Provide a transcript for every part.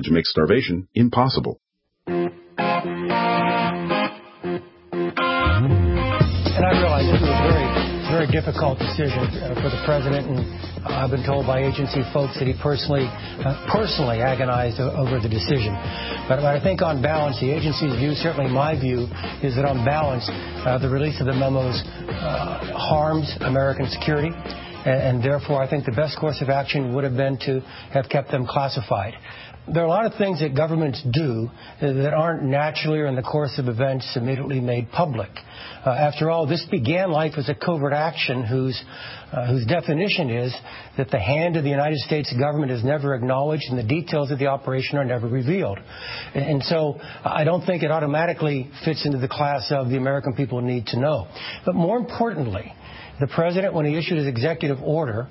knowledge makes starvation impossible. And I realize this was a very difficult decision for the president, and I've been told by agency folks that he personally agonized over the decision. But I think on balance, the agency's view, certainly my view, is that on balance, the release of the memos harms American security, and therefore I think the best course of action would have been to have kept them classified. There are a lot of things that governments do that aren't naturally or in the course of events immediately made public. After all, this began life as a covert action whose definition is that the hand of the United States government is never acknowledged and the details of the operation are never revealed. And so I don't think it automatically fits into the class of the American people need to know. But more importantly, the president, when he issued his executive order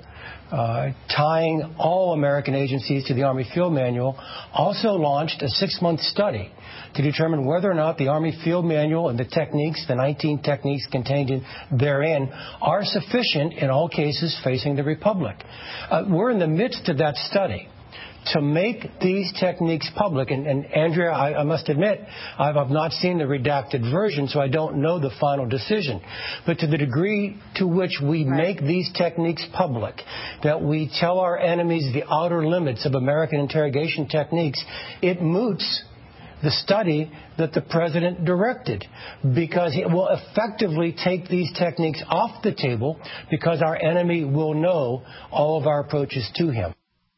tying all American agencies to the Army Field Manual, also launched a 6-month study to determine whether or not the Army Field Manual and the techniques, the 19 techniques contained therein, are sufficient in all cases facing the Republic. We're in the midst of that study. To make these techniques public, and Andrea, I must admit, I've not seen the redacted version, so I don't know the final decision. But to the degree to which we make these techniques public, that we tell our enemies the outer limits of American interrogation techniques, it moots the study that the president directed, because it will effectively take these techniques off the table because our enemy will know all of our approaches to him.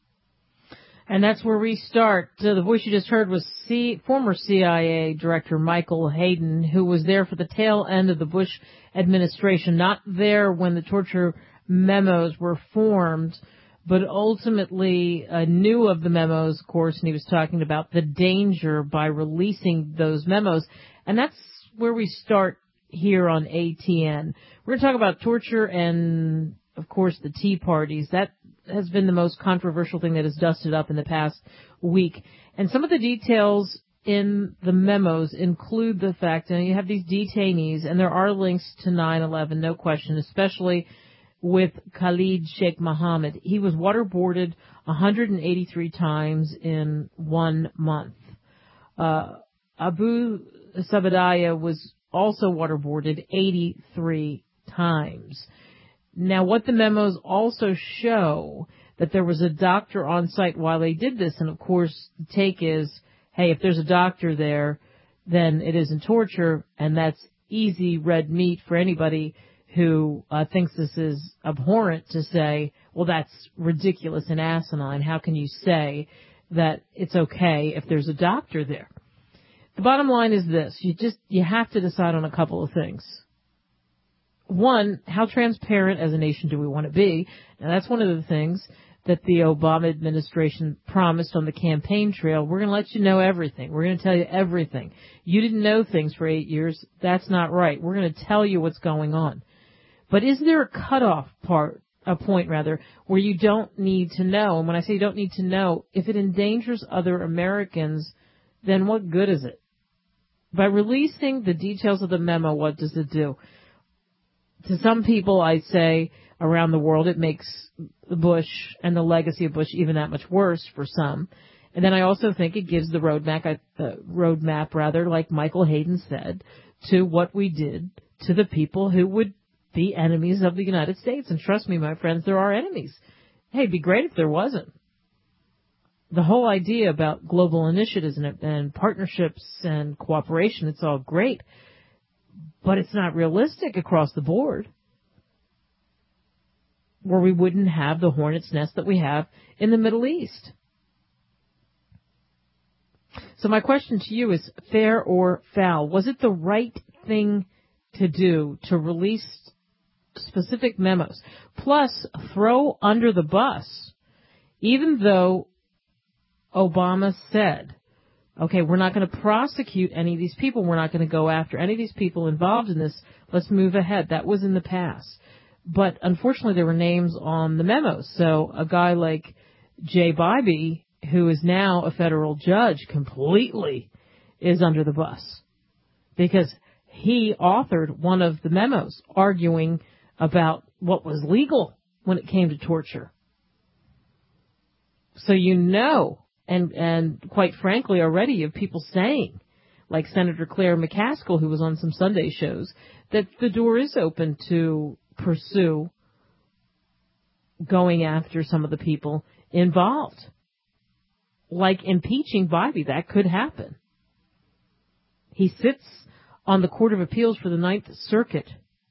And that's where we start. The voice you just heard was former CIA Director Michael Hayden, who was there for the tail end of the Bush administration, not there when the torture memos were formed, but ultimately knew of the memos, of course, and he was talking about the danger by releasing those memos. And that's where we start here on ATN. We're going to talk about torture and, of course, the Tea Parties. That has been the most controversial thing that has dusted up in the past week. And some of the details in the memos include the fact that you have these detainees, and there are links to 9/11, no question, especially with Khalid Sheikh Mohammed. He was waterboarded 183 times in 1 month. Abu Sabadaya was also waterboarded 83 times. Now, what the memos also show, that there was a doctor on site while they did this, and of course the take is, hey, if there's a doctor there, then it isn't torture, and that's easy red meat for anybody who thinks this is abhorrent to say, well, that's ridiculous and asinine. How can you say that it's okay if there's a doctor there? The bottom line is this. You have to decide on a couple of things. One, how transparent as a nation do we want to be? Now, that's one of the things that the Obama administration promised on the campaign trail. We're going to let you know everything. We're going to tell you everything. You didn't know things for 8 years. That's not right. We're going to tell you what's going on. But is there a point where you don't need to know? And when I say you don't need to know, if it endangers other Americans, then what good is it? By releasing the details of the memo, what does it do? To some people, I say, around the world, it makes Bush and the legacy of Bush even that much worse for some. And then I also think it gives the roadmap, like Michael Hayden said, to what we did to the people who would be enemies of the United States. And trust me, my friends, there are enemies. Hey, it'd be great if there wasn't. The whole idea about global initiatives and partnerships and cooperation, it's all great. But it's not realistic across the board, where we wouldn't have the hornet's nest that we have in the Middle East. So my question to you is, fair or foul? Was it the right thing to do to release specific memos? Plus, throw under the bus, even though Obama said, okay, we're not going to prosecute any of these people. We're not going to go after any of these people involved in this. Let's move ahead. That was in the past. But unfortunately, there were names on the memos. So a guy like Jay Bybee, who is now a federal judge, completely is under the bus because he authored one of the memos arguing about what was legal when it came to torture. So you know And quite frankly, already you have people saying, like Senator Claire McCaskill, who was on some Sunday shows, that the door is open to pursue going after some of the people involved. Like impeaching Bybee, that could happen. He sits on the Court of Appeals for the Ninth Circuit.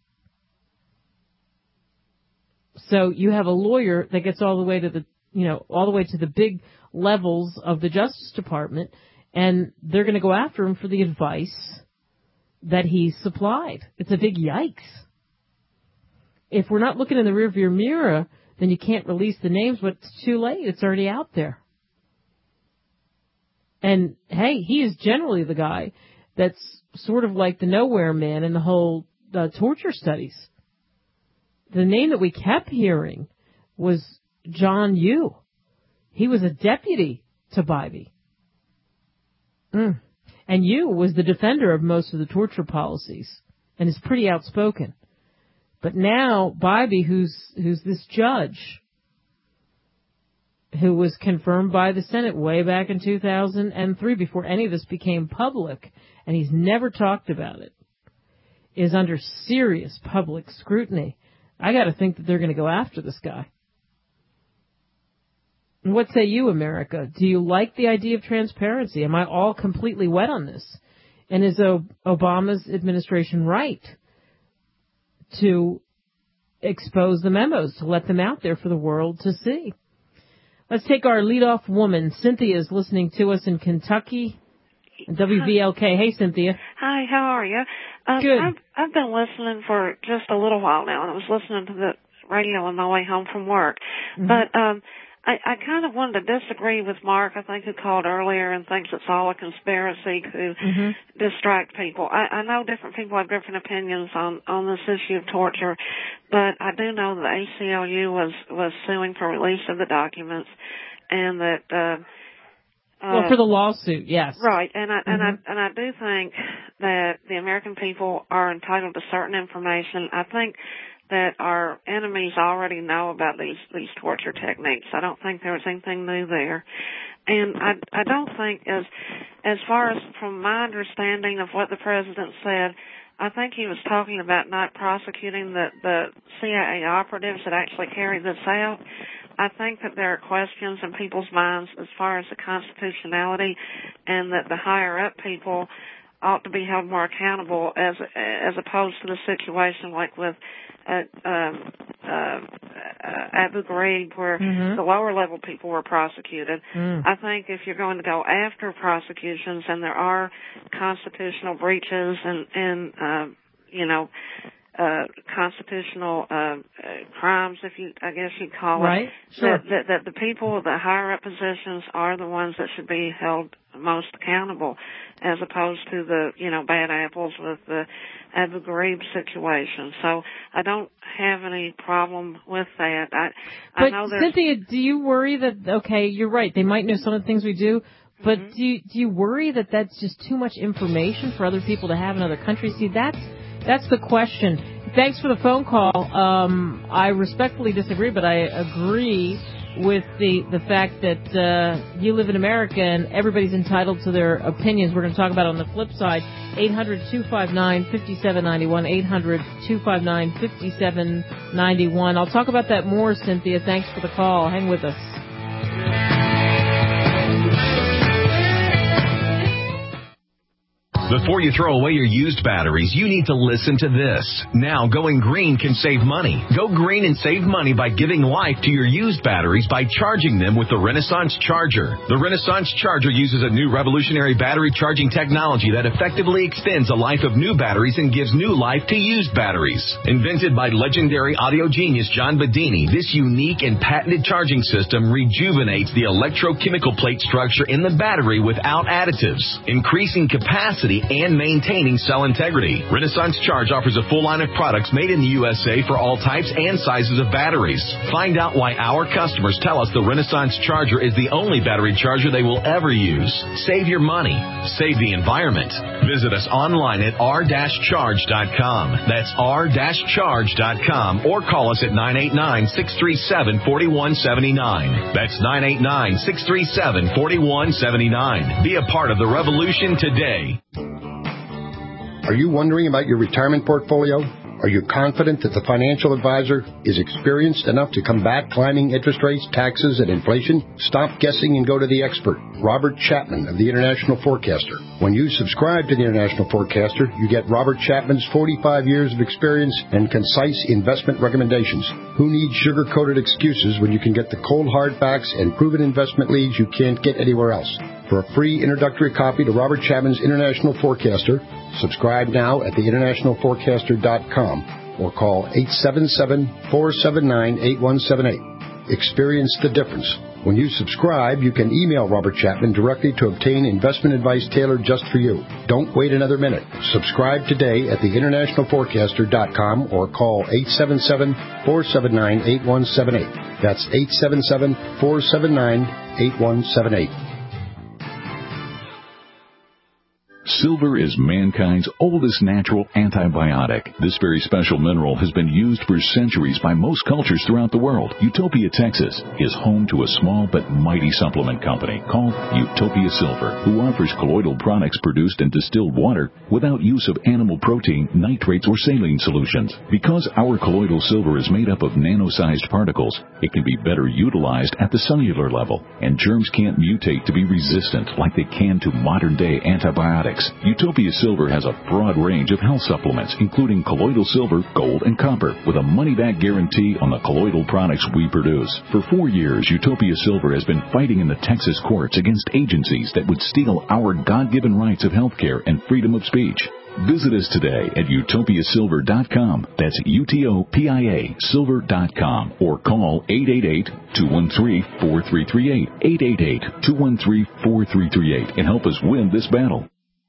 So you have a lawyer that gets all the way to the big levels of the Justice Department, and they're going to go after him for the advice that he supplied. It's a big yikes. If we're not looking in the rearview mirror, then you can't release the names, but it's too late. It's already out there. And, hey, he is generally the guy that's sort of like the nowhere man in the whole torture studies. The name that we kept hearing was John Yoo. He was a deputy to Bybee. And Yoo was the defender of most of the torture policies and is pretty outspoken. But now Bybee, who's this judge who was confirmed by the Senate way back in 2003 before any of this became public, and he's never talked about it, is under serious public scrutiny. I got to think that they're going to go after this guy. What say you, America? Do you like the idea of transparency? Am I all completely wet on this? And is Obama's administration right to expose the memos, to let them out there for the world to see? Let's take our leadoff woman. Cynthia is listening to us in Kentucky. WVLK. Hey, Cynthia. Hi, how are you? Good. I've been listening for just a little while now, and I was listening to the radio on my way home from work. Mm-hmm. But I kind of wanted to disagree with Mark, I think, who called earlier and thinks it's all a conspiracy to distract people. I know different people have different opinions on this issue of torture, but I do know that the ACLU was suing for release of the documents, and that well, for the lawsuit, yes. Right, and I do think that the American people are entitled to certain information. I think that our enemies already know about these torture techniques. I don't think there was anything new there. And I don't think, as far as from my understanding of what the president said, I think he was talking about not prosecuting the CIA operatives that actually carried this out. I think that there are questions in people's minds as far as the constitutionality, and that the higher-up people ought to be held more accountable as opposed to the situation like with Abu Ghraib, where the lower-level people were prosecuted. I think if you're going to go after prosecutions, and there are constitutional breaches and constitutional crimes, I guess you'd call it. Right. Sure. That the people with the higher up positions are the ones that should be held most accountable, as opposed to the bad apples with the Abu Ghraib situation. So I don't have any problem with that. I know there's... Cynthia, do you worry that, okay, you're right, they might know some of the things we do, but do you worry that that's just too much information for other people to have in other countries? See, that's the question. Thanks for the phone call. I respectfully disagree, but I agree with the fact that you live in America and everybody's entitled to their opinions. We're going to talk about it on the flip side. 800-259-5791, 800-259-5791. I'll talk about that more, Cynthia. Thanks for the call. Hang with us. Before you throw away your used batteries, you need to listen to this. Now, going green can save money. Go green and save money by giving life to your used batteries by charging them with the Renaissance Charger. The Renaissance Charger uses a new revolutionary battery charging technology that effectively extends the life of new batteries and gives new life to used batteries. Invented by legendary audio genius John Bedini, this unique and patented charging system rejuvenates the electrochemical plate structure in the battery without additives, increasing capacity and maintaining cell integrity. Renaissance Charge offers a full line of products made in the USA for all types and sizes of batteries. Find out why our customers tell us the Renaissance Charger is the only battery charger they will ever use. Save your money. Save the environment. Visit us online at r-charge.com. That's r-charge.com, or call us at 989-637-4179. That's 989-637-4179. Be a part of the revolution today. Are you wondering about your retirement portfolio? Are you confident that the financial advisor is experienced enough to combat climbing interest rates, taxes, and inflation? Stop guessing and go to the expert, Robert Chapman of the International Forecaster. When you subscribe to the International Forecaster, you get Robert Chapman's 45 years of experience and concise investment recommendations. Who needs sugar-coated excuses when you can get the cold hard facts and proven investment leads you can't get anywhere else? For a free introductory copy to Robert Chapman's International Forecaster, subscribe now at theInternationalForecaster.com or call 877-479-8178. Experience the difference. When you subscribe, you can email Robert Chapman directly to obtain investment advice tailored just for you. Don't wait another minute. Subscribe today at theInternationalForecaster.com or call 877-479-8178. That's 877-479-8178. Silver is mankind's oldest natural antibiotic. This very special mineral has been used for centuries by most cultures throughout the world. Utopia, Texas is home to a small but mighty supplement company called Utopia Silver, who offers colloidal products produced in distilled water without use of animal protein, nitrates, or saline solutions. Because our colloidal silver is made up of nano-sized particles, it can be better utilized at the cellular level, and germs can't mutate to be resistant like they can to modern-day antibiotics. Utopia Silver has a broad range of health supplements, including colloidal silver, gold, and copper, with a money-back guarantee on the colloidal products we produce. For 4 years, Utopia Silver has been fighting in the Texas courts against agencies that would steal our God-given rights of health care and freedom of speech. Visit us today at utopiasilver.com. That's UTOPIA silver.com, or call 888-213-4338, 888-213-4338, and help us win this battle.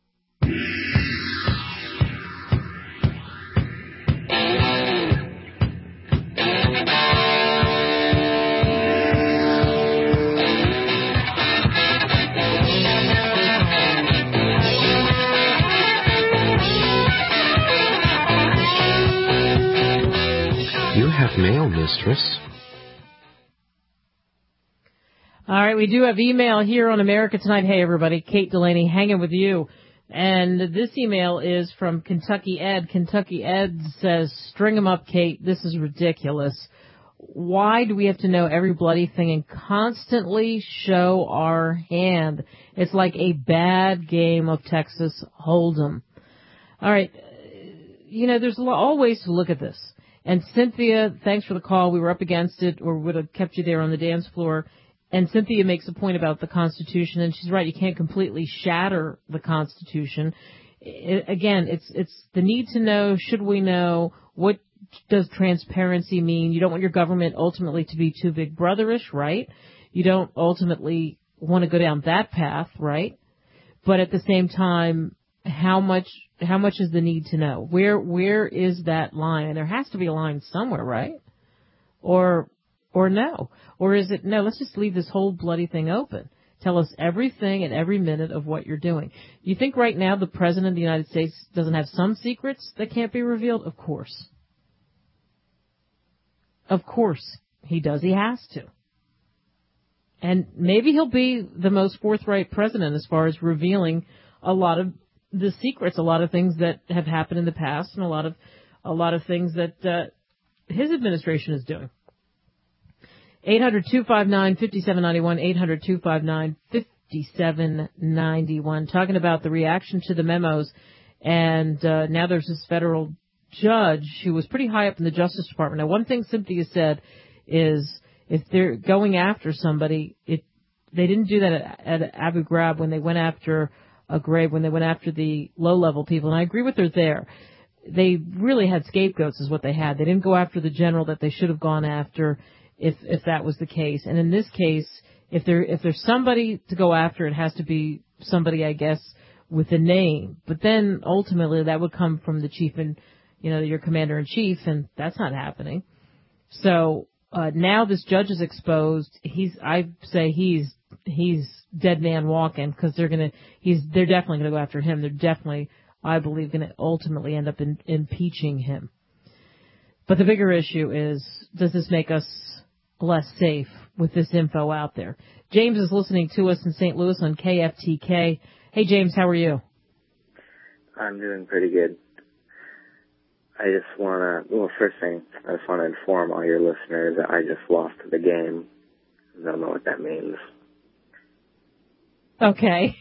You have mail, mistress. All right, we do have email here on America Tonight. Hey, everybody, Kate Delaney hanging with you. And this email is from Kentucky Ed. Kentucky Ed says, string 'em up, Kate. This is ridiculous. Why do we have to know every bloody thing and constantly show our hand? It's like a bad game of Texas Hold'em. All right. You know, there's all ways to look at this. And Cynthia, thanks for the call. We were up against it, or would have kept you there on the dance floor. And Cynthia makes a point about the Constitution, and she's right. You can't completely shatter the Constitution. Again, it's the need to know. Should we know? What does transparency mean? You don't want your government ultimately to be too big brotherish, right? You don't ultimately want to go down that path, right? But at the same time, how much is the need to know? Where is that line? And there has to be a line somewhere, right? Or no? Or is it, no, let's just leave this whole bloody thing open. Tell us everything and every minute of what you're doing. You think right now the President of the United States doesn't have some secrets that can't be revealed? Of course. Of course he does. He has to. And maybe he'll be the most forthright president as far as revealing a lot of the secrets, a lot of things that have happened in the past, and a lot of things that his administration is doing. 800-259-5791, 800-259-5791. Talking about the reaction to the memos, and now there's this federal judge who was pretty high up in the Justice Department. Now, one thing Cynthia said is if they're going after somebody, they didn't do that at Abu Ghraib when they went after when they went after the low-level people, and I agree with her there. They really had scapegoats is what they had. They didn't go after the general that they should have gone after if that was the case. And in this case, if there's somebody to go after, it has to be somebody, I guess, with a name. But then ultimately that would come from the chief and, your commander-in-chief, and that's not happening. So now this judge is exposed. I say he's dead man walking, because they're definitely going to go after him. They're definitely, I believe, going to ultimately end up impeaching him. But the bigger issue is, does this make us less safe with this info out there? James is listening to us in St. Louis on KFTK. Hey, James, how are you? I'm doing pretty good. I just want to, first thing, I just want to inform all your listeners that I just lost the game. I don't know what that means. Okay.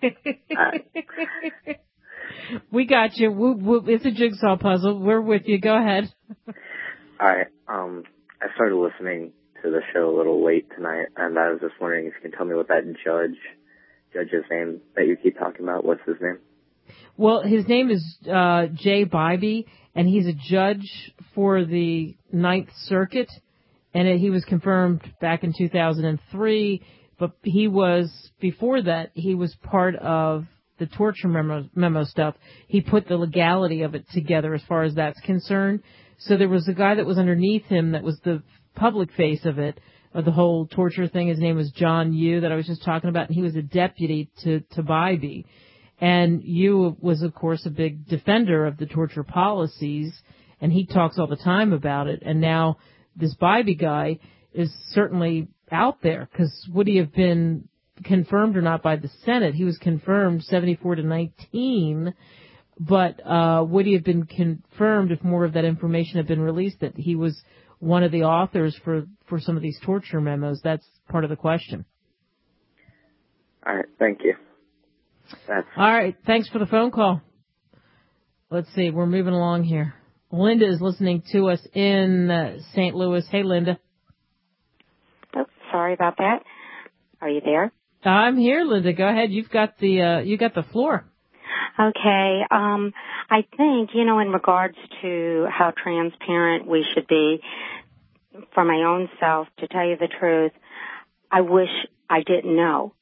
We got you. It's a jigsaw puzzle. We're with you. Go ahead. All right. I started listening to the show a little late tonight, and I was just wondering if you can tell me what that judge's name that you keep talking about. What's his name? Well, his name is Jay Bybee, and he's a judge for the Ninth Circuit, and he was confirmed back in 2003. But before that, he was part of the torture memo stuff. He put the legality of it together as far as that's concerned. So there was a guy that was underneath him that was the public face of it, of the whole torture thing. His name was John Yoo, that I was just talking about, and he was a deputy to Bybee. And Yoo was, of course, a big defender of the torture policies, and he talks all the time about it. And now this Bybee guy is certainly out there, because would he have been confirmed or not by the Senate? He was confirmed 74-19, but would he have been confirmed if more of that information had been released, that he was one of the authors for some of these torture memos? That's part of the question. All right, thank you. All right, thanks for the phone call. Let's see, we're moving along here. Linda is listening to us in St. Louis. Hey, Linda. Oh, sorry about that. Are you there? I'm here, Linda. Go ahead. You got the floor. Okay. I think, in regards to how transparent we should be, for my own self, to tell you the truth, I wish I didn't know.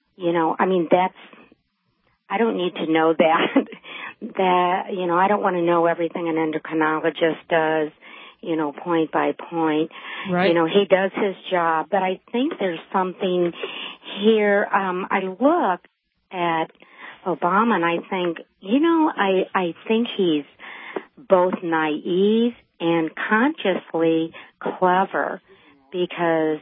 I don't need to know that. I don't want to know everything an endocrinologist does, point by point. Right. He does his job, but I think there's something here. I look at Obama and I think, I think he's both naive and consciously clever, because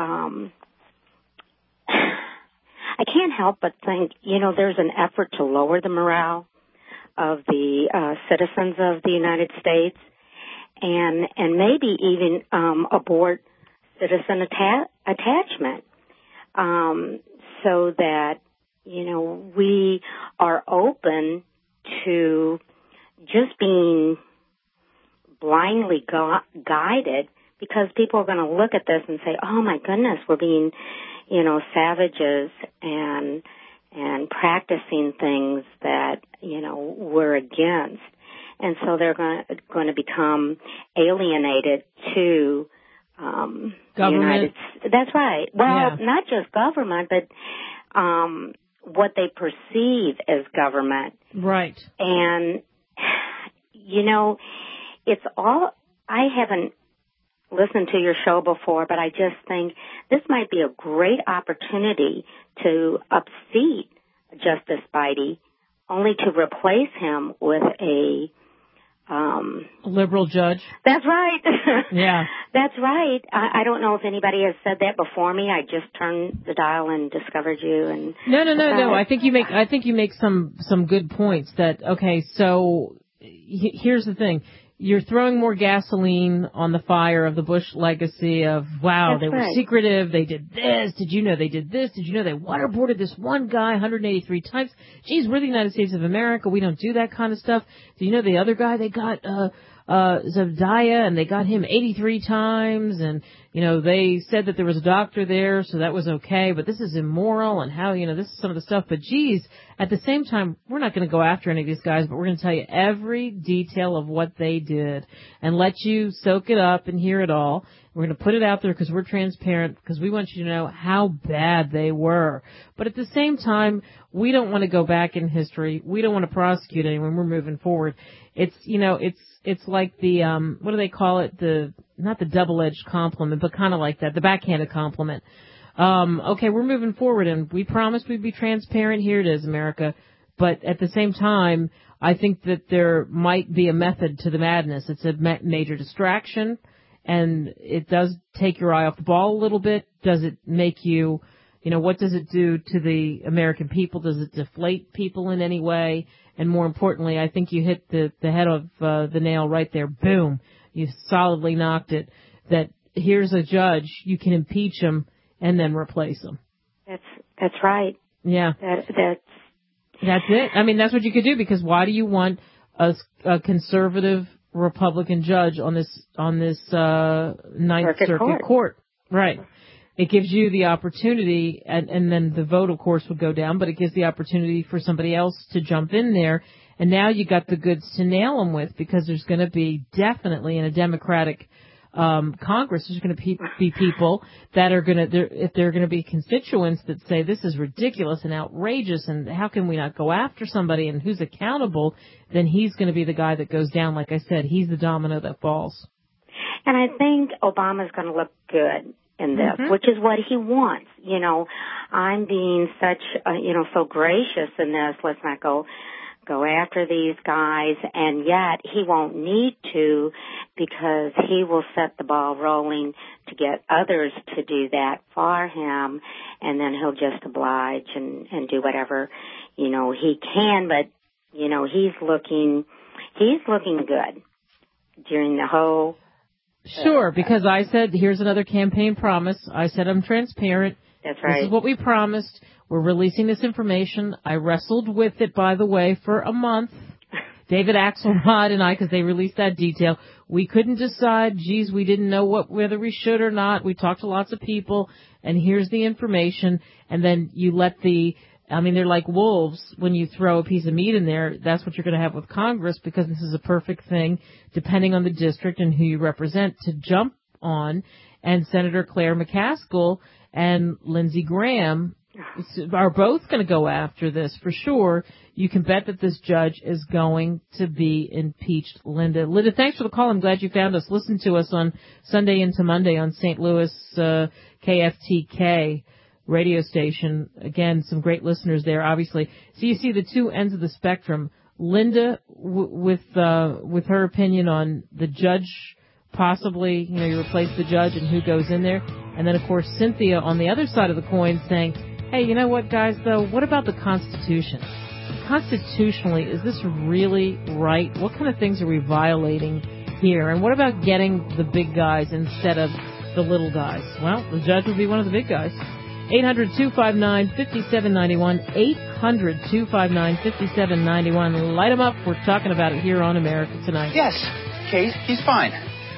I can't help but think, there's an effort to lower the morale of the citizens of the United States, and maybe even abort citizen attachment, so that we are open to just being blindly guided, because people are going to look at this and say, "Oh my goodness, we're being, savages and practicing things that we're against," and so they're going to become alienated to government. That's right. Well, yeah. Not just government, but what they perceive as government. Right. And it's all. I haven't listened to your show before, but I just think this might be a great opportunity to unseat Justice Bybee, only to replace him with a liberal judge. That's right. Yeah. That's right. I don't know if anybody has said that before me. I just turned the dial and discovered you. And no. I think you make some good points. That okay. So here's the thing. You're throwing more gasoline on the fire of the Bush legacy of, wow, That's they were secretive, they did this, did you know they did this, did you know they waterboarded this one guy 183 times? Geez, we're the United States of America, we don't do that kind of stuff. Do you know the other guy, they got Zebediah, and they got him 83 times, and, you know, they said that there was a doctor there, so that was okay, but this is immoral, and how, you know, this is some of the stuff. But geez, at the same time, we're not going to go after any of these guys, but we're going to tell you every detail of what they did and let you soak it up and hear it all. We're going to put it out there because we're transparent, because we want you to know how bad they were. But at the same time, we don't want to go back in history. We don't want to prosecute anyone. We're moving forward. It's, you know, it's like the, what do they call it? Not the double-edged compliment, but kind of like that, the backhanded compliment. Okay, we're moving forward, and we promised we'd be transparent. Here it is, America. But at the same time, I think that there might be a method to the madness. It's a major distraction, and it does take your eye off the ball a little bit. Does it make you, you know, what does it do to the American people? Does it deflate people in any way? And more importantly, I think you hit the head of the nail right there. Boom. You solidly knocked it. That here's a judge. You can impeach him and then replace him. That's right. Yeah. That's it. I mean, that's what you could do, because why do you want a conservative Republican judge on this Ninth Circuit Court? Right. It gives you the opportunity, and then the vote, of course, would go down, but it gives the opportunity for somebody else to jump in there. And now you got the goods to nail them with, because there's going to be definitely in a Democratic Congress, there's going to be people that are going to, if there are going to be constituents that say this is ridiculous and outrageous, and how can we not go after somebody, and who's accountable, then he's going to be the guy that goes down. Like I said, he's the domino that falls. And I think Obama's going to look good in this, which is what he wants. You know, I'm being such, so gracious in this. Let's not go after these guys, and yet he won't need to, because he will set the ball rolling to get others to do that for him, and then he'll just oblige and do whatever, he can. But, he's looking good during the whole. Sure, because I said, here's another campaign promise. I said I'm transparent. That's right. This is what we promised. We're releasing this information. I wrestled with it, by the way, for a month. David Axelrod and I, because they released that detail. We couldn't decide. Geez, we didn't know whether we should or not. We talked to lots of people, and here's the information. And then you let they're like wolves. When you throw a piece of meat in there, that's what you're going to have with Congress, because this is a perfect thing, depending on the district and who you represent, to jump on. And Senator Claire McCaskill and Lindsey Graham are both going to go after this for sure. You can bet that this judge is going to be impeached. Linda, thanks for the call. I'm glad you found us. Listen to us on Sunday into Monday on St. Louis KFTK radio station. Again, some great listeners there, obviously. So you see the two ends of the spectrum. Linda with her opinion on the judge, possibly, you replace the judge and who goes in there. And then, of course, Cynthia on the other side of the coin saying, hey, you know what, guys, though? What about the Constitution? Constitutionally, is this really right? What kind of things are we violating here? And what about getting the big guys instead of the little guys? Well, the judge would be one of the big guys. 800-259-5791. 800-259-5791. Light them up. We're talking about it here on America Tonight. Yes, Kate, he's fine.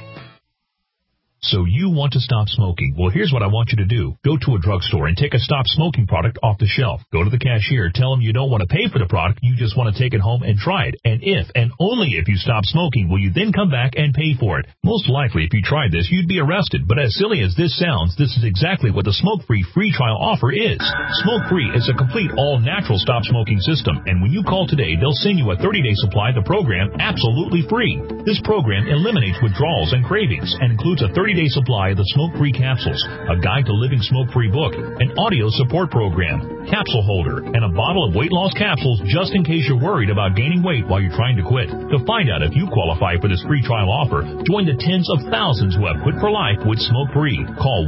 So you want to stop smoking? Well, here's what I want you to do. Go to a drugstore and take a stop smoking product off the shelf. Go to the cashier. Tell them you don't want to pay for the product. You just want to take it home and try it. And if, and only if you stop smoking, will you then come back and pay for it. Most likely, if you tried this, you'd be arrested. But as silly as this sounds, this is exactly what the Smoke-Free free trial offer is. Smoke-Free is a complete all-natural stop smoking system. And when you call today, they'll send you a 30-day supply of the program absolutely free. This program eliminates withdrawals and cravings and includes a 30-day supply of the Smoke-Free capsules, a guide to living smoke-free book, an audio support program, capsule holder, and a bottle of weight loss capsules just in case you're worried about gaining weight while you're trying to quit. To find out if you qualify for this free trial offer, join the tens of thousands who have quit for life with Smoke-Free. Call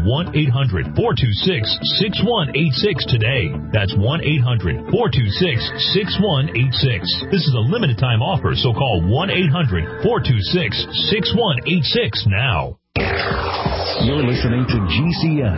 1-800-426-6186 today. That's 1-800-426-6186. This is a limited time offer, so call 1-800-426-6186 now. You're listening to GCN,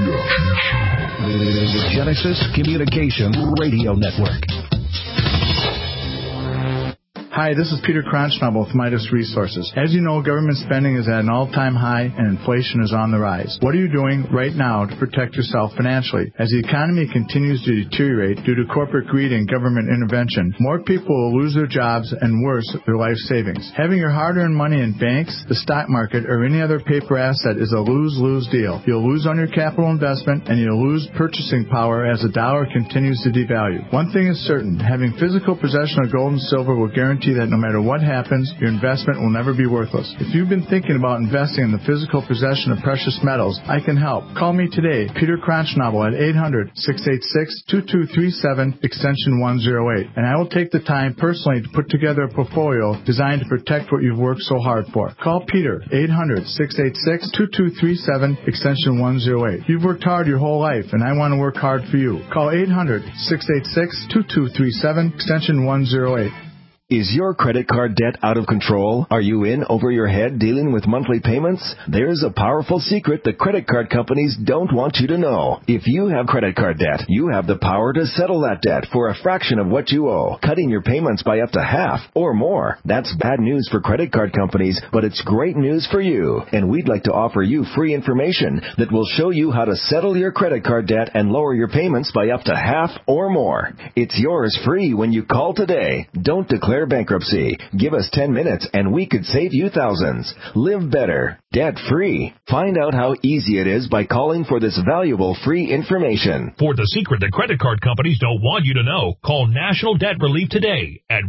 the Genesis Communications Radio Network. Hi, this is Peter Cronschnabel with Midas Resources. As you know, government spending is at an all-time high and inflation is on the rise. What are you doing right now to protect yourself financially? As the economy continues to deteriorate due to corporate greed and government intervention, more people will lose their jobs and worse, their life savings. Having your hard-earned money in banks, the stock market, or any other paper asset is a lose-lose deal. You'll lose on your capital investment and you'll lose purchasing power as the dollar continues to devalue. One thing is certain, having physical possession of gold and silver will guarantee that no matter what happens, your investment will never be worthless. If you've been thinking about investing in the physical possession of precious metals, I can help. Call me today, Peter Cronschnabel at 800-686-2237, extension 108, and I will take the time personally to put together a portfolio designed to protect what you've worked so hard for. Call Peter, 800-686-2237, extension 108. You've worked hard your whole life, and I want to work hard for you. Call 800-686-2237, extension 108. Is your credit card debt out of control? Are you in over your head dealing with monthly payments? There's a powerful secret the credit card companies don't want you to know. If you have credit card debt, you have the power to settle that debt for a fraction of what you owe, cutting your payments by up to half or more. That's bad news for credit card companies, but it's great news for you. And we'd like to offer you free information that will show you how to settle your credit card debt and lower your payments by up to half or more. It's yours free when you call today. Don't declare bankruptcy. Give us 10 minutes and we could save you thousands. Live better, debt-free. Find out how easy it is by calling for this valuable free information. For the secret that credit card companies don't want you to know, call National Debt Relief today at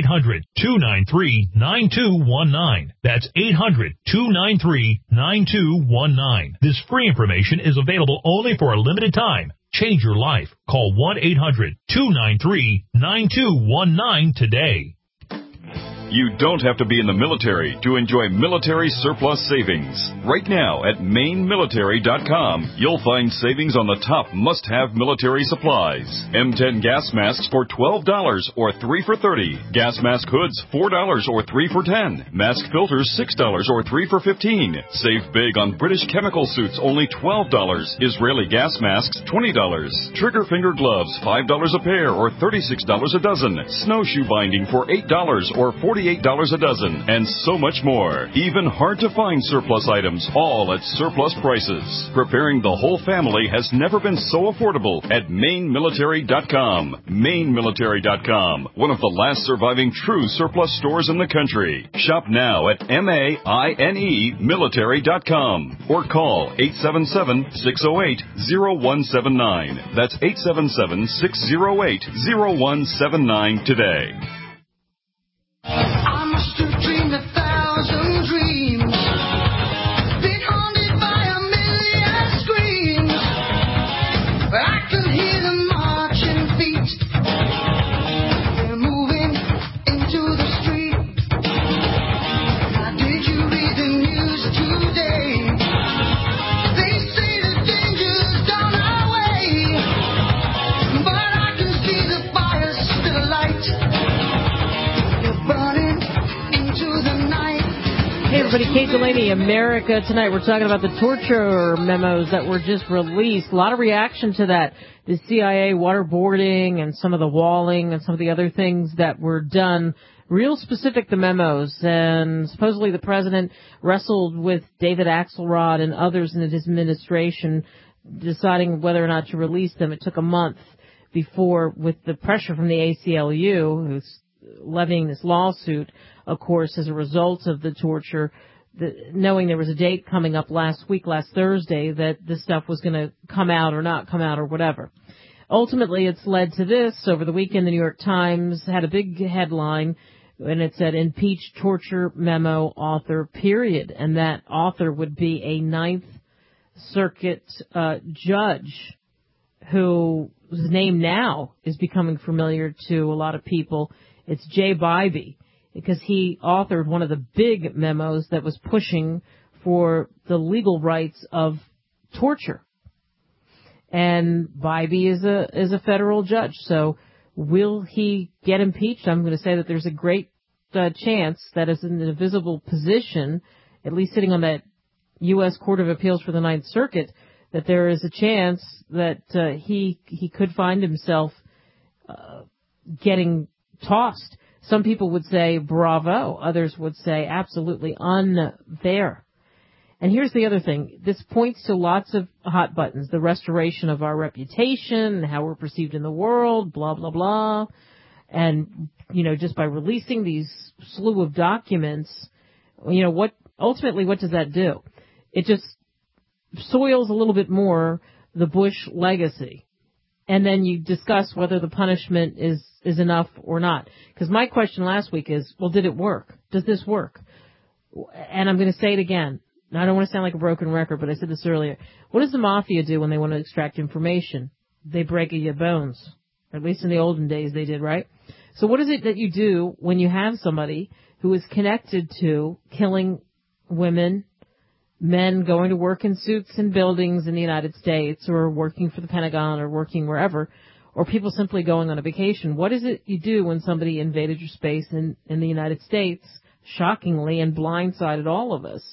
1-800-293-9219. That's 800-293-9219. This free information is available only for a limited time. Change your life. Call 1-800-293-9219 today. You don't have to be in the military to enjoy military surplus savings. Right now at MaineMilitary.com, you'll find savings on the top must-have military supplies. M10 gas masks for $12 or 3 for $30. Gas mask hoods $4 or 3 for $10. Mask filters $6 or 3 for $15. Save big on British chemical suits, only $12. Israeli gas masks $20. Trigger finger gloves $5 a pair or $36 a dozen. Snowshoe binding for $8 or $48 a dozen, and so much more. Even hard-to-find surplus items, all at surplus prices. Preparing the whole family has never been so affordable at MaineMilitary.com. MaineMilitary.com, one of the last surviving true surplus stores in the country. Shop now at MaineMilitary.com or call 877-608-0179. That's 877-608-0179 today. I must have dreamed 1,000 dreams, been haunted by 1,000,000 screams, but I can hear them marching feet, they're moving into the street. Now did you read the news today? They say the danger's down our way, but I can see the fire still alight. Hey everybody, Kate Delaney, America Tonight. We're talking about the torture memos that were just released. A lot of reaction to that. The CIA waterboarding and some of the walling and some of the other things that were done. Real specific, the memos. And supposedly the president wrestled with David Axelrod and others in his administration deciding whether or not to release them. It took a month before, with the pressure from the ACLU, who's levying this lawsuit, of course, as a result of the torture, knowing there was a date coming up last Thursday, that this stuff was going to come out or not come out or whatever. Ultimately, it's led to this. Over the weekend, the New York Times had a big headline, and it said, "Impeach torture memo author, period." And that author would be a Ninth Circuit judge whose name now is becoming familiar to a lot of people. It's Jay Bybee, because he authored one of the big memos that was pushing for the legal rights of torture. And Bybee is a federal judge. So will he get impeached? I'm going to say that there's a great chance that is in a visible position, at least sitting on that U.S. Court of Appeals for the Ninth Circuit, that there is a chance that he could find himself getting tossed. Some people would say bravo. Others would say absolutely unfair. And here's the other thing. This points to lots of hot buttons. The restoration of our reputation, how we're perceived in the world, blah, blah, blah. And, just by releasing these slew of documents, what does that do? It just soils a little bit more the Bush legacy. And then you discuss whether the punishment is enough or not. Because my question last week is, well, did it work? Does this work? And I'm going to say it again. Now, I don't want to sound like a broken record, but I said this earlier. What does the mafia do when they want to extract information? They break your bones. Or at least in the olden days they did, right? So what is it that you do when you have somebody who is connected to killing women, men going to work in suits in buildings in the United States, or working for the Pentagon, or working wherever, or people simply going on a vacation? What is it you do when somebody invaded your space in the United States, shockingly, and blindsided all of us?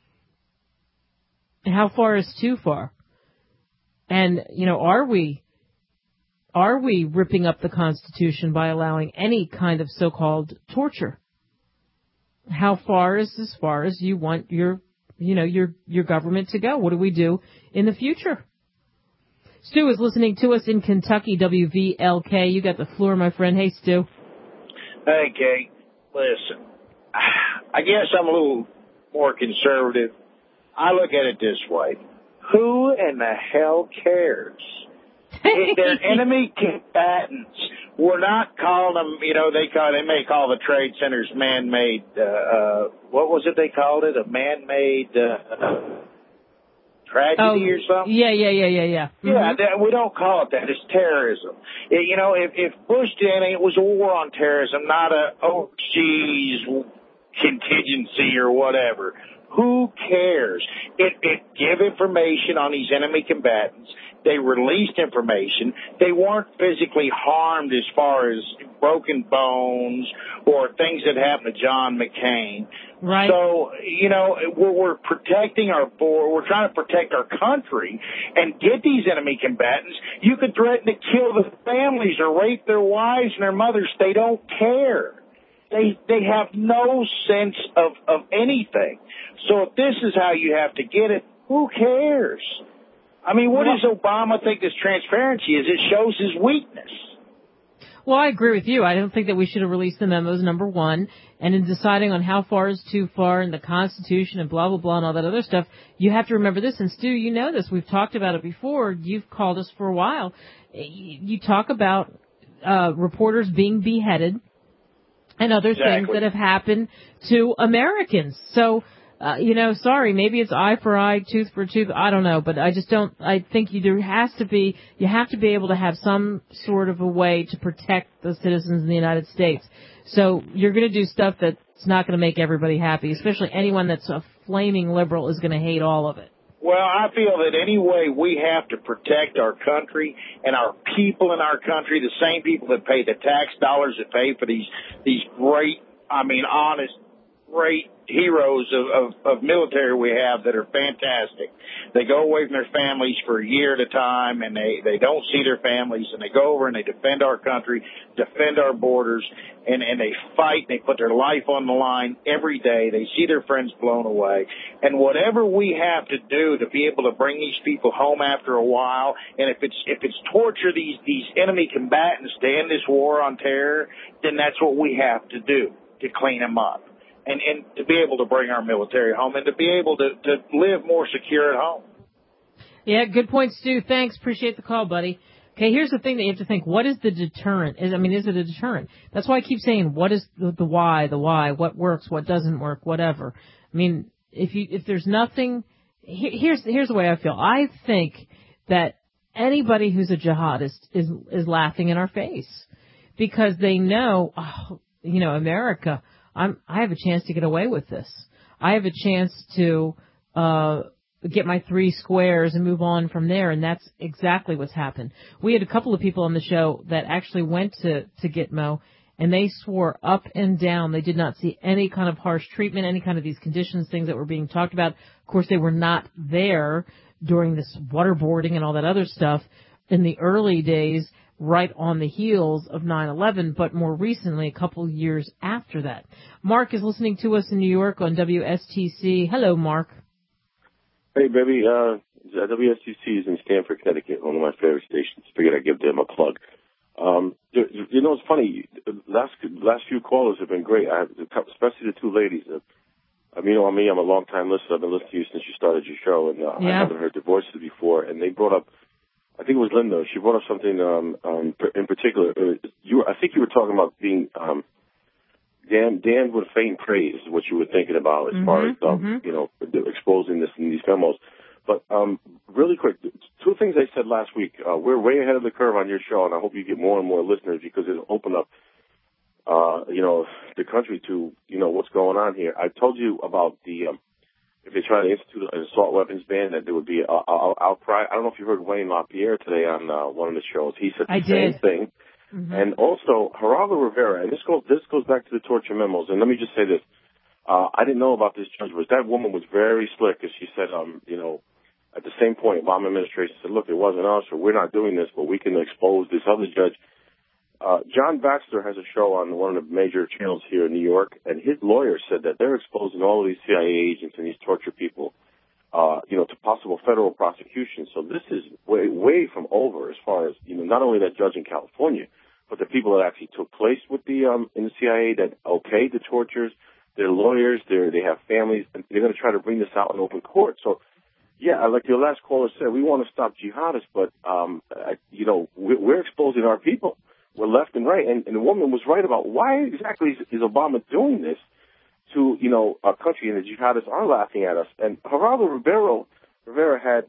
How far is too far? And, are we ripping up the Constitution by allowing any kind of so-called torture? How far is as far as you want your government to go? What do we do in the future? Stu is listening to us in Kentucky, WVLK. You got the floor, my friend. Hey, Stu. Hey, Kate. Listen, I guess I'm a little more conservative. I look at it this way. Who in the hell cares? They're enemy combatants. We're not calling them, they may call the trade centers man-made, what was it they called it? A man-made tragedy or something? Yeah. Mm-hmm. Yeah, we don't call it that. It's terrorism. If Bush did anything, it was a war on terrorism, not a overseas contingency or whatever. Who cares? It give information on these enemy combatants. They released information. They weren't physically harmed as far as broken bones or things that happened to John McCain. Right. So, we're protecting we're trying to protect our country and get these enemy combatants. You could threaten to kill the families or rape their wives and their mothers. They don't care. They have no sense of anything. So if this is how you have to get it, who cares? I mean, what does Obama think this transparency is? It shows his weakness. Well, I agree with you. I don't think that we should have released the memos, number one. And in deciding on how far is too far in the Constitution and blah, blah, blah, and all that other stuff, you have to remember this. And Stu, you know this. We've talked about it before. You've called us for a while. You talk about reporters being beheaded and other things that have happened to Americans. So, sorry, maybe it's eye for eye, tooth for tooth. I don't know, but I think you have to be able to have some sort of a way to protect the citizens in the United States. So you're going to do stuff that's not going to make everybody happy, especially anyone that's a flaming liberal is going to hate all of it. Well, I feel that any way we have to protect our country and our people in our country, the same people that pay the tax dollars that pay for these great, honest, great heroes of military we have that are fantastic. They go away from their families for a year at a time, and they don't see their families, and they go over and they defend our country, defend our borders, and they fight, and they put their life on the line every day. They see their friends blown away. And whatever we have to do to be able to bring these people home after a while, and if it's torture these enemy combatants to end this war on terror, then that's what we have to do to clean them up. And to be able to bring our military home and to be able to live more secure at home. Yeah, good point, Stu. Thanks. Appreciate the call, buddy. Okay, here's the thing that you have to think. What is the deterrent? Is it a deterrent? That's why I keep saying, what is the why, what works, what doesn't work, whatever. I mean, if there's nothing, here's the way I feel. I think that anybody who's a jihadist is laughing in our face because they know, America, I have a chance to get away with this. I have a chance to get my 3 squares and move on from there, and that's exactly what's happened. We had a couple of people on the show that actually went to Gitmo, and they swore up and down they did not see any kind of harsh treatment, any kind of these conditions, things that were being talked about. Of course, they were not there during this waterboarding and all that other stuff in the early days. right on the heels of 9/11, but more recently, a couple years after that. Mark is listening to us in New York on WSTC. Hello, Mark. Hey, baby. WSTC is in Stamford, Connecticut, one of my favorite stations. Figured I'd give them a plug. It's funny. Last few callers have been great. Especially the two ladies. I'm a long-time listener. I've been listening to you since you started your show, and I haven't heard their voices before. And they brought up, I think it was Linda. She brought up something in particular. I think you were talking about being damned with faint praise, is what you were thinking about as far as exposing this in these memos. But really quick, two things I said last week. We're way ahead of the curve on your show, and I hope you get more and more listeners because it'll open up, the country to, what's going on here. I told you about if they try to institute an assault weapons ban, that there would be an outcry. I don't know if you heard Wayne LaPierre today on one of the shows. He said the same thing. Mm-hmm. And also, Geraldo Rivera, and this goes back to the torture memos. And let me just say this. I didn't know about this judge, but that woman was very slick, as she said, at the same point, Obama administration said, look, it wasn't us, or we're not doing this, but we can expose this other judge. John Baxter has a show on one of the major channels here in New York, and his lawyer said that they're exposing all of these CIA agents and these torture people, to possible federal prosecution. So this is way from over as far as, not only that judge in California, but the people that actually took place with in the CIA that okayed the tortures, their lawyers, they have families, and they're going to try to bring this out in open court. So, yeah, like your last caller said, we want to stop jihadists, but, we're exposing our people. We're left and right. And the woman was right about why exactly is Obama doing this to, our country, and the jihadists are laughing at us. And Geraldo Rivera had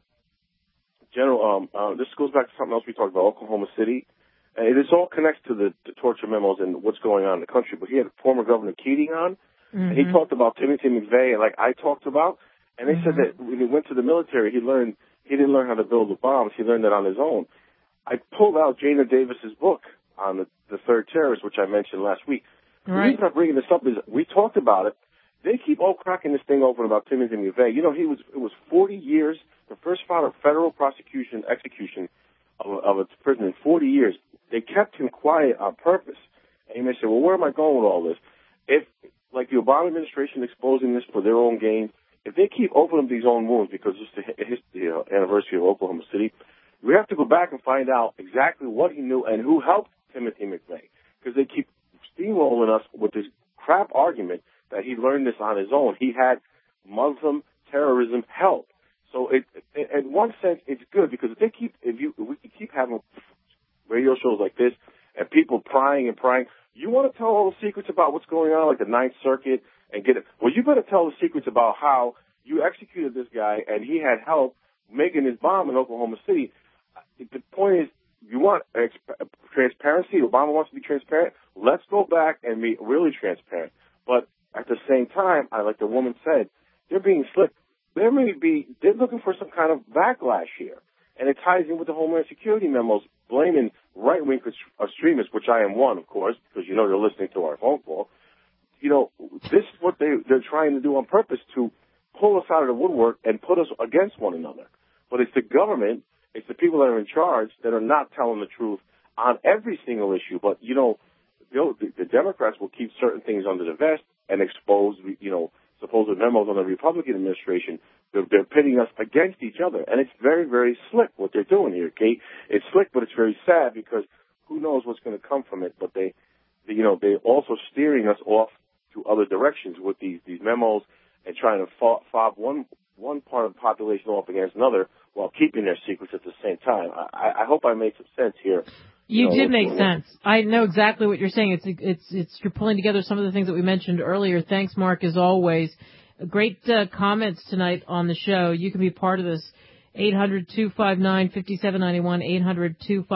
this goes back to something else we talked about, Oklahoma City. And it all connects to the torture memos and what's going on in the country. But he had former Governor Keating on, and he talked about Timothy McVeigh, like I talked about. And they said that when he went to the military, he didn't learn how to build the bombs. He learned that on his own. I pulled out Jana Davis's book on the third terrorist, which I mentioned last week. The reason I'm bringing this up is we talked about it. They keep cracking this thing open about Timothy McVeigh. It was 40 years, the first federal execution of a prisoner in 40 years. They kept him quiet on purpose. And you may say, well, where am I going with all this? If, like the Obama administration exposing this for their own gain, if they keep opening these own wounds because it's the anniversary of Oklahoma City, we have to go back and find out exactly what he knew and who helped Timothy McVeigh. Because they keep steamrolling us with this crap argument that he learned this on his own. He had Muslim terrorism help. So in one sense, it's good because if we keep having radio shows like this and people prying, you want to tell all the secrets about what's going on, like the Ninth Circuit, and get it. Well, you better tell the secrets about how you executed this guy and he had help making his bomb in Oklahoma City. The point is, you want transparency. Obama wants to be transparent. Let's go back and be really transparent. But at the same time, like the woman said, they're being slick. They're looking for some kind of backlash here. And it ties in with the Homeland Security memos blaming right-wing extremists, which I am one, of course, because you're listening to our phone call. This is what they're trying to do on purpose to pull us out of the woodwork and put us against one another. But it's the government, it's the people that are in charge that are not telling the truth on every single issue. But, the Democrats will keep certain things under the vest and expose, supposed memos on the Republican administration. They're pitting us against each other. And it's very, very slick what they're doing here, Kate. It's slick, but it's very sad because who knows what's going to come from it. But they're also steering us off to other directions with these memos and trying to fob one part of the population off against another while keeping their secrets at the same time. I hope I made some sense here. You did make sense. I know exactly what you're saying. It's you're pulling together some of the things that we mentioned earlier. Thanks, Mark, as always. Great comments tonight on the show. You can be part of this. 800-259-5791,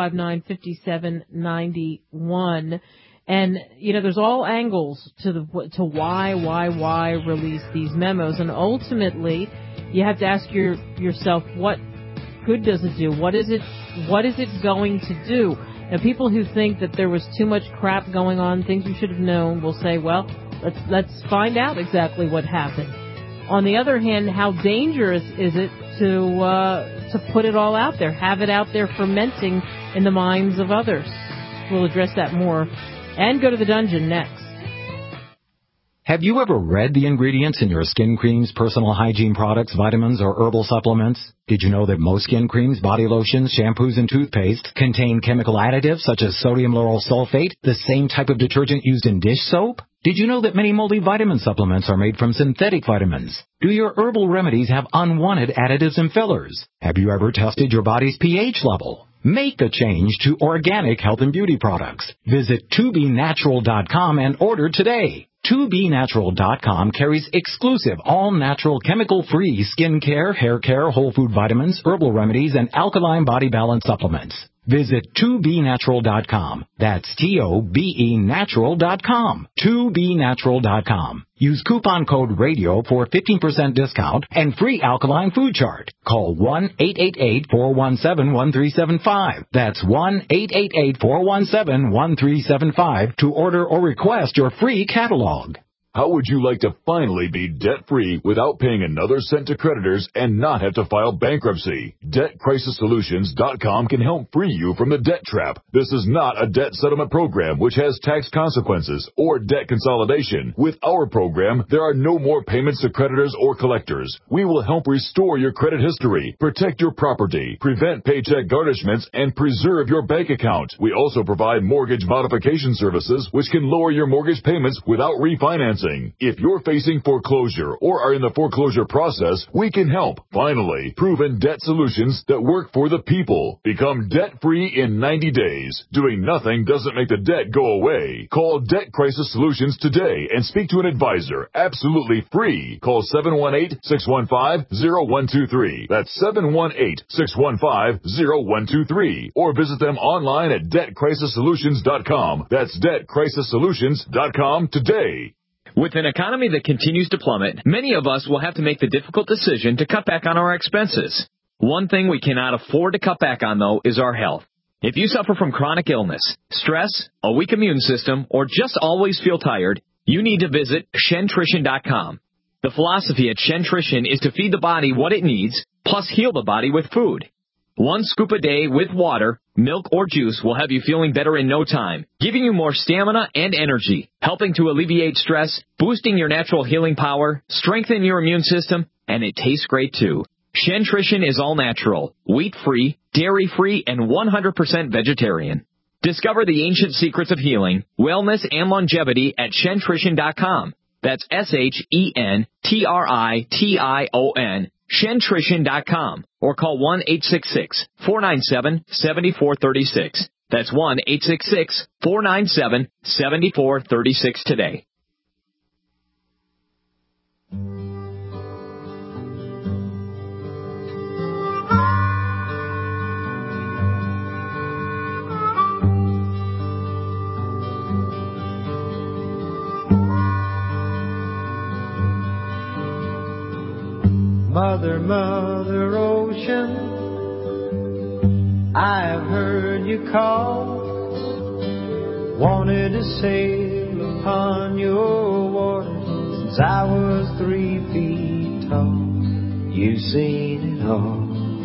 800-259-5791. And, there's all angles to why release these memos. And ultimately, you have to ask yourself, what good does it do? What is it going to do? Now, people who think that there was too much crap going on, things we should have known, will say, well, let's find out exactly what happened. On the other hand, how dangerous is it to put it all out there, have it out there fermenting in the minds of others. We'll address that more and go to the dungeon next. Have you ever read the ingredients in your skin creams, personal hygiene products, vitamins, or herbal supplements? Did you know that most skin creams, body lotions, shampoos, and toothpaste contain chemical additives such as sodium lauryl sulfate, the same type of detergent used in dish soap? Did you know that many multivitamin supplements are made from synthetic vitamins? Do your herbal remedies have unwanted additives and fillers? Have you ever tested your body's pH level? Make a change to organic health and beauty products. Visit 2BNatural.com and order today. 2BNatural.com carries exclusive, all-natural, chemical-free skin care, hair care, whole food vitamins, herbal remedies, and alkaline body balance supplements. Visit 2BNatural.com. That's TOBENatural.com. 2BNatural.com. Use coupon code RADIO for 15% discount and free alkaline food chart. Call 1-888-417-1375. That's 1-888-417-1375 to order or request your free catalog. How would you like to finally be debt-free without paying another cent to creditors and not have to file bankruptcy? DebtCrisisSolutions.com can help free you from the debt trap. This is not a debt settlement program which has tax consequences or debt consolidation. With our program, there are no more payments to creditors or collectors. We will help restore your credit history, protect your property, prevent paycheck garnishments, and preserve your bank account. We also provide mortgage modification services which can lower your mortgage payments without refinancing. If you're facing foreclosure or are in the foreclosure process, we can help. Finally, proven debt solutions that work for the people. Become debt-free in 90 days. Doing nothing doesn't make the debt go away. Call Debt Crisis Solutions today and speak to an advisor. Absolutely free. Call 718-615-0123. That's 718-615-0123. Or visit them online at DebtCrisisSolutions.com. That's DebtCrisisSolutions.com today. With an economy that continues to plummet, many of us will have to make the difficult decision to cut back on our expenses. One thing we cannot afford to cut back on, though, is our health. If you suffer from chronic illness, stress, a weak immune system, or just always feel tired, you need to visit Shentrition.com. The philosophy at Shentrition is to feed the body what it needs, plus heal the body with food. 1 scoop a day with water, milk, or juice will have you feeling better in no time, giving you more stamina and energy, helping to alleviate stress, boosting your natural healing power, strengthen your immune system, and it tastes great too. Shentrition is all natural, wheat-free, dairy-free, and 100% vegetarian. Discover the ancient secrets of healing, wellness, and longevity at Shentrition.com. That's Shentrition. Shentrition.com or call 1-866-497-7436. That's 1-866-497-7436 today. Mother, Mother Ocean, I have heard you call. Wanted to sail upon your waters since I was 3 feet tall. You've seen it all.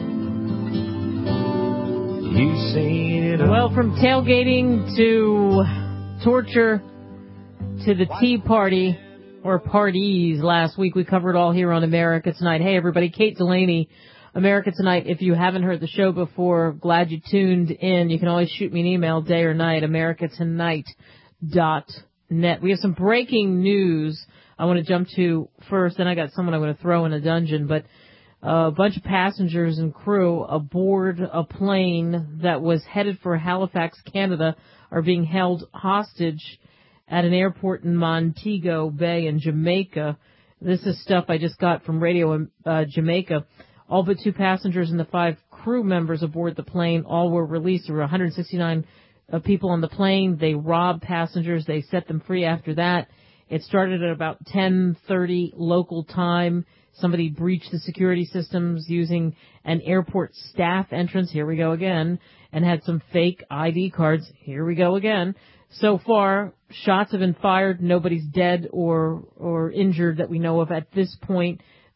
You've seen it all. Well, from tailgating to torture to the Tea Party, or parties last week. We covered all here on America Tonight. Hey, everybody, Kate Delaney, America Tonight. If you haven't heard the show before, glad you tuned in. You can always shoot me an email, day or night, americatonight.net. We have some breaking news I want to jump to first, then I got someone I'm going to throw in a dungeon, but a bunch of passengers and crew aboard a plane that was headed for Halifax, Canada, are being held hostage at an airport in Montego Bay in Jamaica. This is stuff I just got from Radio Jamaica. All but 2 passengers and the 5 crew members aboard the plane all were released. There were 169 people on the plane. They robbed passengers. They set them free after that. It started at about 10:30 local time. Somebody breached the security systems using an airport staff entrance. Here we go again. And had some fake ID cards. Here we go again. So far, shots have been fired. Nobody's dead or injured that we know of at this point.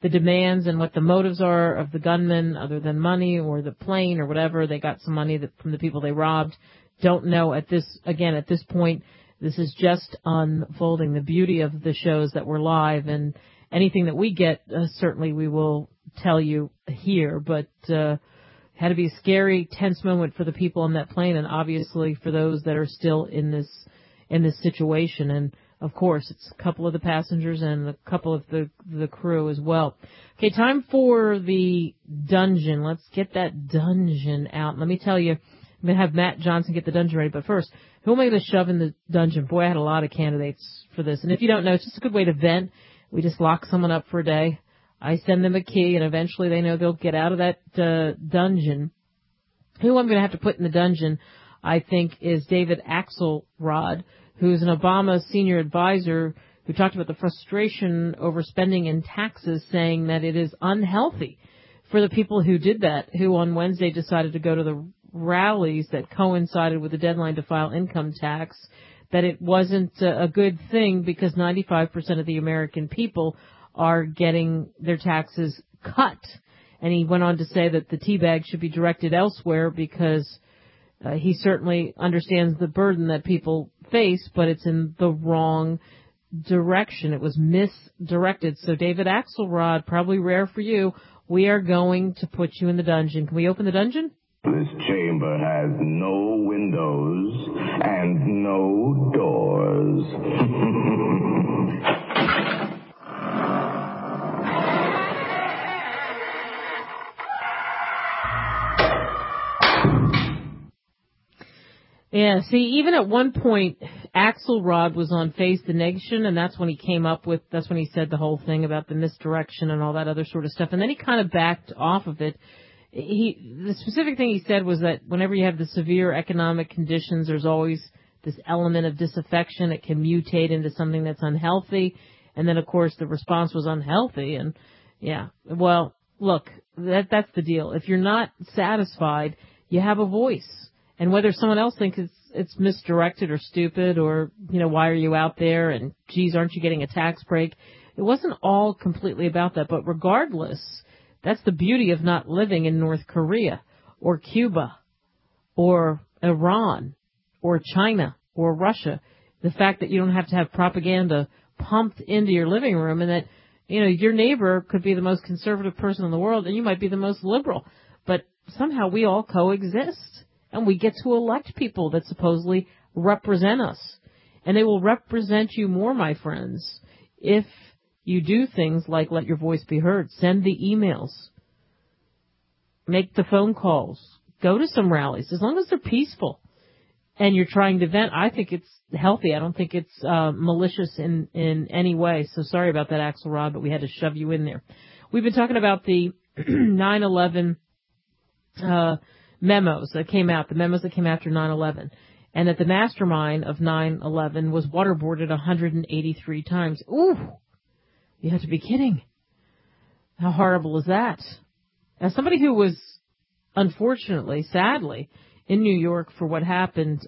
the demands and what the motives are of the gunmen, other than money or the plane or whatever. They got some money from the people they robbed. Don't know at this point. This is just unfolding. The beauty of the shows that we're live, and anything that we get, certainly we will tell you here. But had to be a scary, tense moment for the people on that plane, and obviously for those that are still in this situation. And of course, it's a couple of the passengers and a couple of the crew as well. Okay, time for the dungeon. Let's get that dungeon out. Let me tell you, I'm going to have Matt Johnson get the dungeon ready. But first, who am I going to shove in the dungeon? Boy, I had a lot of candidates for this. And if you don't know, it's just a good way to vent. We just lock someone up for a day. I send them a key, and eventually they know they'll get out of that dungeon. Who I'm going to have to put in the dungeon, I think, is David Axelrod, who's an Obama senior advisor who talked about the frustration over spending in taxes, saying that it is unhealthy for the people who did that, who on Wednesday decided to go to the rallies that coincided with the deadline to file income tax, that it wasn't a good thing because 95% of the American people are getting their taxes cut. And he went on to say that the tea bag should be directed elsewhere because he certainly understands the burden that people face, but it's in the wrong direction. It was misdirected. So David Axelrod, probably rare for you, we are going to put you in the dungeon. Can we open the dungeon? This chamber has no windows and no doors. Yeah, see, even at one point, Axelrod was on Face the Nation, and that's when he said the whole thing about the misdirection and all that other sort of stuff. And then he kind of backed off of it. The specific thing he said was that whenever you have the severe economic conditions, there's always this element of disaffection. It can mutate into something that's unhealthy. And then, of course, the response was unhealthy. And, yeah, well, look, that's the deal. If you're not satisfied, you have a voice. And whether someone else thinks it's misdirected or stupid or, why are you out there? And, geez, aren't you getting a tax break? It wasn't all completely about that. But regardless, that's the beauty of not living in North Korea or Cuba or Iran or China or Russia. The fact that you don't have to have propaganda pumped into your living room, and that, your neighbor could be the most conservative person in the world and you might be the most liberal. But somehow we all coexist. And we get to elect people that supposedly represent us. And they will represent you more, my friends, if you do things like let your voice be heard, send the emails, make the phone calls, go to some rallies, as long as they're peaceful and you're trying to vent. I think it's healthy. I don't think it's malicious in any way. So sorry about that, Axelrod, but we had to shove you in there. We've been talking about the 9/11 memos that came out, the memos that came after 9/11, and that the mastermind of 9/11 was waterboarded 183 times. Ooh, you have to be kidding. How horrible is that? As somebody who was, unfortunately, sadly, in New York for what happened,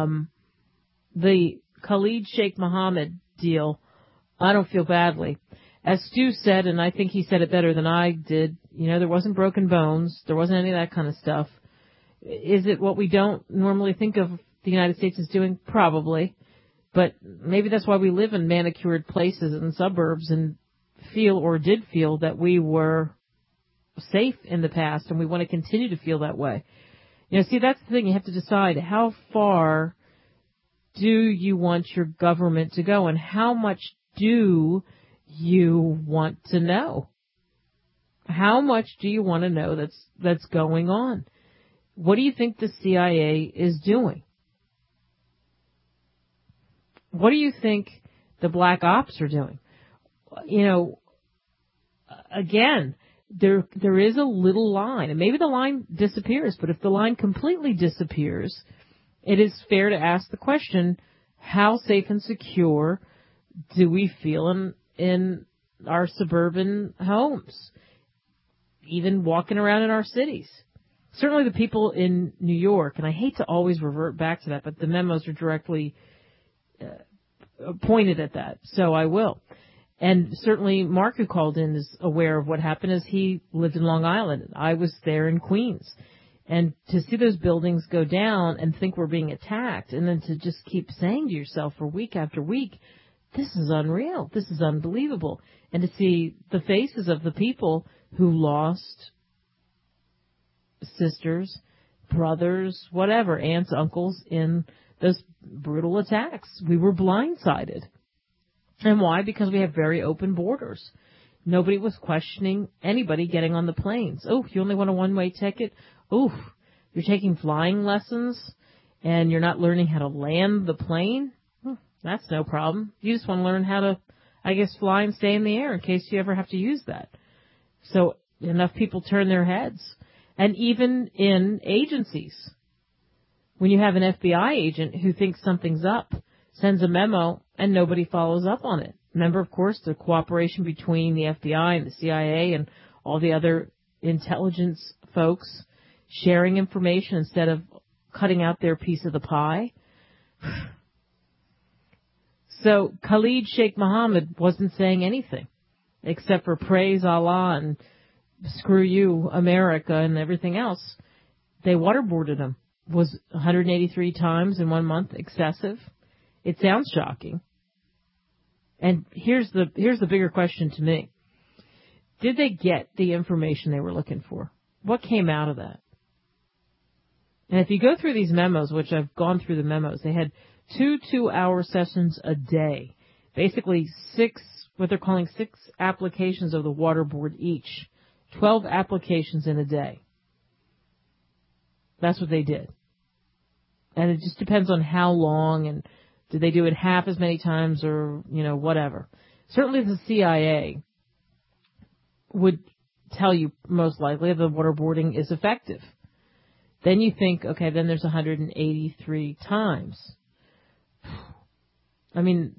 the Khalid Sheikh Mohammed deal, I don't feel badly. As Stu said, and I think he said it better than I did, there wasn't broken bones, there wasn't any of that kind of stuff. Is it what we don't normally think of the United States as doing? Probably. But maybe that's why we live in manicured places in suburbs and did feel that we were safe in the past, and we want to continue to feel that way. See, that's the thing. You have to decide how far do you want your government to go, and how much do you want to know? How much do you want to know that's going on? What do you think the CIA is doing? What do you think the black ops are doing? Again, there is a little line, and maybe the line disappears, but if the line completely disappears, it is fair to ask the question, how safe and secure do we feel in our suburban homes, even walking around in our cities? Certainly the people in New York, and I hate to always revert back to that, but the memos are directly pointed at that, so I will. And certainly Mark, who called in, is aware of what happened as he lived in Long Island. I was there in Queens. And to see those buildings go down and think we're being attacked, and then to just keep saying to yourself for week after week, this is unreal, this is unbelievable. And to see the faces of the people who lost sisters, brothers, whatever, aunts, uncles in those brutal attacks. We were blindsided. And why? Because we have very open borders. Nobody was questioning anybody getting on the planes. Oh, you only want a one-way ticket? Oof, you're taking flying lessons and you're not learning how to land the plane? That's no problem. You just want to learn how to, I guess, fly and stay in the air in case you ever have to use that. So enough people turn their heads. And even in agencies, when you have an FBI agent who thinks something's up, sends a memo, and nobody follows up on it. Remember, of course, the cooperation between the FBI and the CIA and all the other intelligence folks sharing information instead of cutting out their piece of the pie. So Khalid Sheikh Mohammed wasn't saying anything except for praise Allah and screw you, America, and everything else. They waterboarded him. Was 183 times in 1 month excessive? It sounds shocking. And here's the bigger question to me. Did they get the information they were looking for? What came out of that? And if you go through these memos, which I've gone through the memos, they had 2-hour sessions a day. Basically what they're calling 6 applications of the water board each. 12 applications in a day. That's what they did. And it just depends on how long, and did they do it half as many times or, whatever. Certainly the CIA would tell you most likely the waterboarding is effective. Then you think, okay, then there's 183 times. I mean,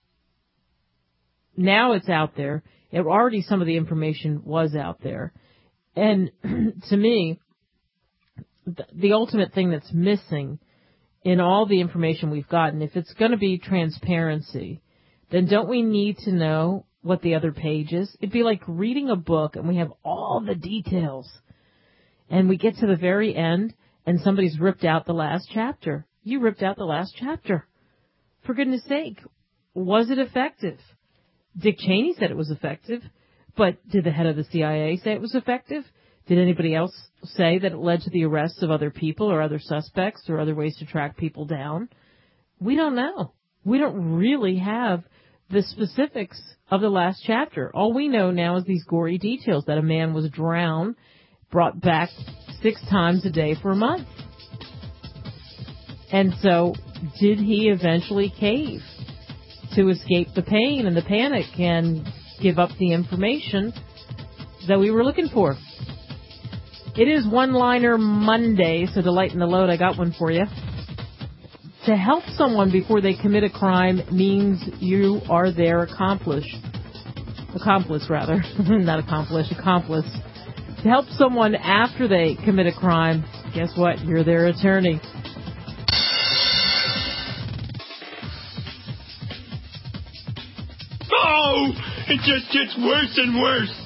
now it's out there. Already some of the information was out there. And to me, the ultimate thing that's missing in all the information we've gotten, if it's going to be transparency, then don't we need to know what the other page is? It'd be like reading a book and we have all the details. And we get to the very end and somebody's ripped out the last chapter. You ripped out the last chapter. For goodness sake, was it effective? Dick Cheney said it was effective, but did the head of the CIA say it was effective? Did anybody else say that it led to the arrests of other people or other suspects or other ways to track people down? We don't know. We don't really have the specifics of the last chapter. All we know now is these gory details that a man was drowned, brought back 6 times a day for a month. And so, did he eventually cave to escape the pain and the panic and give up the information that we were looking for? It is One-Liner Monday, so to lighten the load, I got one for you. To help someone before they commit a crime means you are their accomplice. To help someone after they commit a crime, guess what? You're their attorney. Oh, it just gets worse and worse.